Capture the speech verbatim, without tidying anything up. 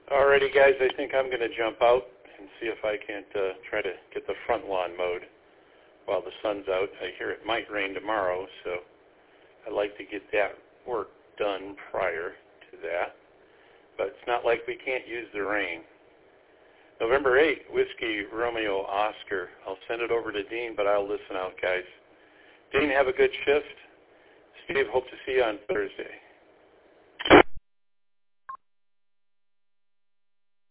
Alrighty, guys, I think I'm going to jump out and see if I can't uh, try to get the front lawn mowed while the sun's out. I hear it might rain tomorrow, so I'd like to get that work done prior to that. But it's not like we can't use the rain. November eighth, Whiskey Romeo Oscar. I'll send it over to Dean, but I'll listen out, guys. Dean, have a good shift. Steve, hope to see you on Thursday.